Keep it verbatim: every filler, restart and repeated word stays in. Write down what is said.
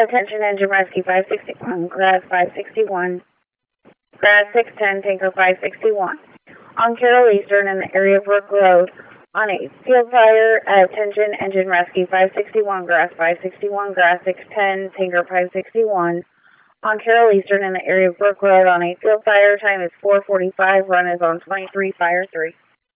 Attention Engine Rescue five sixty-one, Grass five sixty-one, Grass six ten, Tanker five sixty-one. On Carroll Eastern in the area of Brook Road, on a field fire, attention Engine Rescue five sixty-one, Grass five sixty-one, Grass six ten, Tanker five sixty-one. On Carroll Eastern in the area of Brook Road, on a field fire, time is four forty-five, run is on twenty-three, fire three.